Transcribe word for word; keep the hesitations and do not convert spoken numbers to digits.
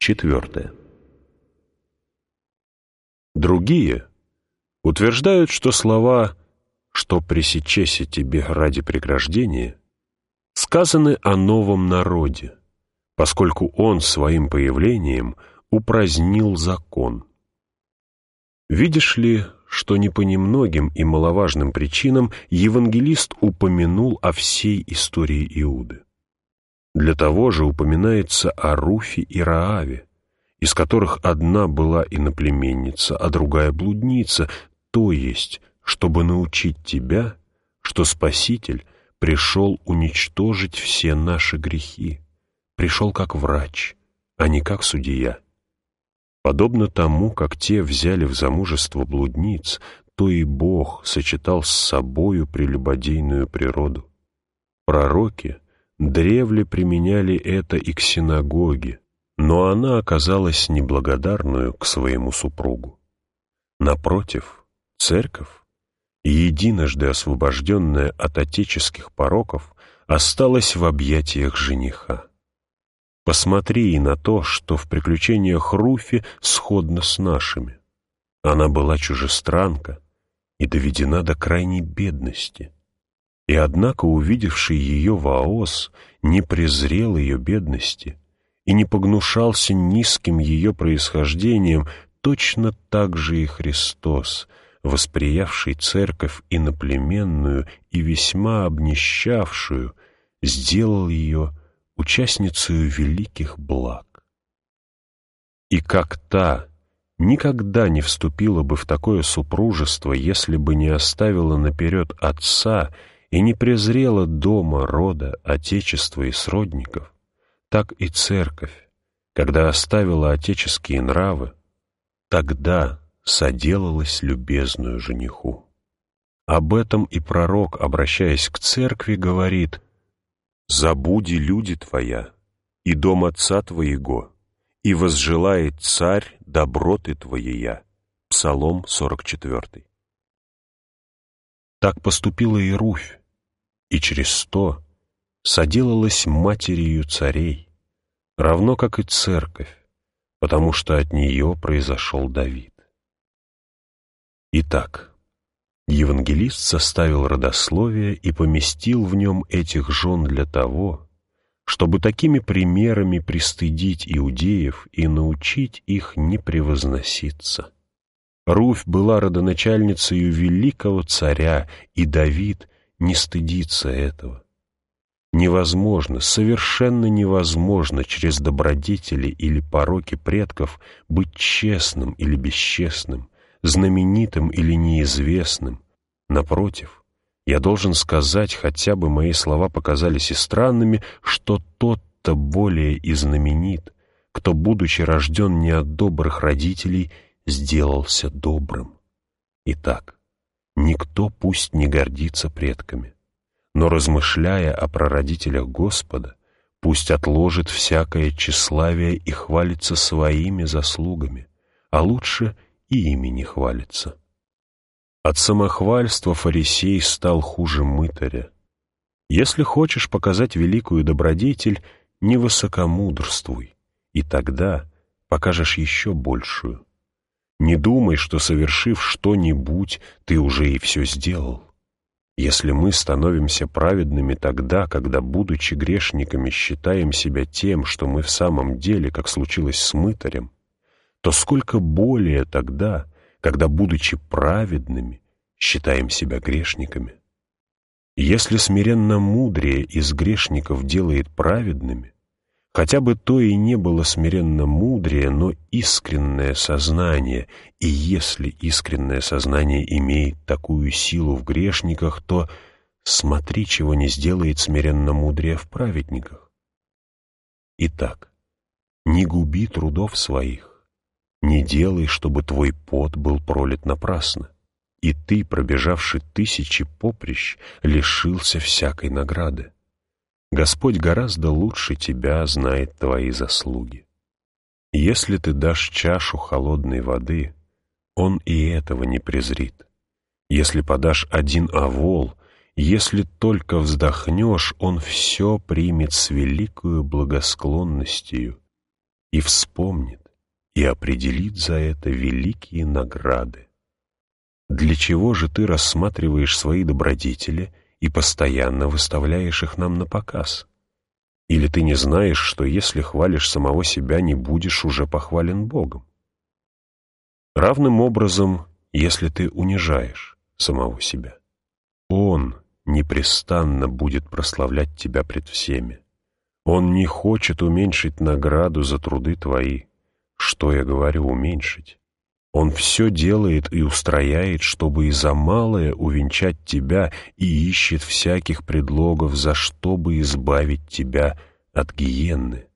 Четвертое. Другие утверждают, что слова «что пресечеся тебе ради преграждения» сказаны о новом народе, поскольку он своим появлением упразднил закон. Видишь ли, что не по немногим и маловажным причинам евангелист упомянул о всей истории Иуды. Для того же упоминается о Руфе и Рааве, из которых одна была иноплеменница, а другая блудница, то есть, чтобы научить тебя, что Спаситель пришел уничтожить все наши грехи, пришел как врач, а не как судья. Подобно тому, как те взяли в замужество блудниц, то и Бог сочетал с собою прелюбодейную природу. Пророки древле применяли это и к синагоге, но она оказалась неблагодарную к своему супругу. Напротив, церковь, единожды освобожденная от отеческих пороков, осталась в объятиях жениха. Посмотри и на то, что в приключениях Руфи сходно с нашими. Она была чужестранка и доведена до крайней бедности. И однако увидевший ее Ваос не презрел ее бедности и не погнушался низким ее происхождением, точно так же и Христос, восприявший церковь иноплеменную и весьма обнищавшую, сделал ее участницею великих благ. И как та никогда не вступила бы в такое супружество, если бы не оставила наперед отца и не презрела дома, рода, отечества и сродников, так и церковь, когда оставила отеческие нравы, тогда соделалась любезную жениху. Об этом и пророк, обращаясь к церкви, говорит: «Забуди люди твоя, и дом отца твоего, и возжелает царь доброты твоея». Псалом сорок четвёртый. Так поступила и Руфь, и через то соделалась матерью царей, равно как и церковь, потому что от нее произошел Давид. Итак, евангелист составил родословие и поместил в нем этих жен для того, чтобы такими примерами пристыдить иудеев и научить их не превозноситься. Руфь была родоначальницей великого царя, и Давид не стыдится этого. Невозможно, совершенно невозможно через добродетели или пороки предков быть честным или бесчестным, знаменитым или неизвестным. Напротив, я должен сказать, хотя бы мои слова показались и странными, что тот-то более и знаменит, кто, будучи рожден не от добрых родителей, сделался добрым. Итак, никто пусть не гордится предками, но, размышляя о прародителях Господа, пусть отложит всякое тщеславие и хвалится своими заслугами, а лучше и ими не хвалится. От самохвальства фарисей стал хуже мытаря. Если хочешь показать великую добродетель, не высокомудрствуй, и тогда покажешь еще большую. Не думай, что, совершив что-нибудь, ты уже и все сделал. Если мы становимся праведными тогда, когда, будучи грешниками, считаем себя тем, что мы в самом деле, как случилось с мытарем, то сколько более тогда, когда, будучи праведными, считаем себя грешниками. Если смиренно мудрее из грешников делает праведными, хотя бы то и не было смиренно мудрее, но искреннее сознание, и если искреннее сознание имеет такую силу в грешниках, то смотри, чего не сделает смиренно мудрее в праведниках. Итак, не губи трудов своих, не делай, чтобы твой пот был пролит напрасно, и ты, пробежавший тысячи поприщ, лишился всякой награды. Господь гораздо лучше тебя знает твои заслуги. Если ты дашь чашу холодной воды, Он и этого не презрит. Если подашь один овол, если только вздохнешь, Он все примет с великою благосклонностью. и вспомнит, и определит за это великие награды. Для чего же ты рассматриваешь свои добродетели и постоянно выставляешь их нам на показ? Или ты не знаешь, что если хвалишь самого себя, не будешь уже похвален Богом? Равным образом, если ты унижаешь самого себя, Он непрестанно будет прославлять тебя пред всеми. Он не хочет уменьшить награду за труды твои. Что я говорю уменьшить? Он все делает и устрояет, чтобы и за малое увенчать тебя, и ищет всяких предлогов, за что бы избавить тебя от гиенны.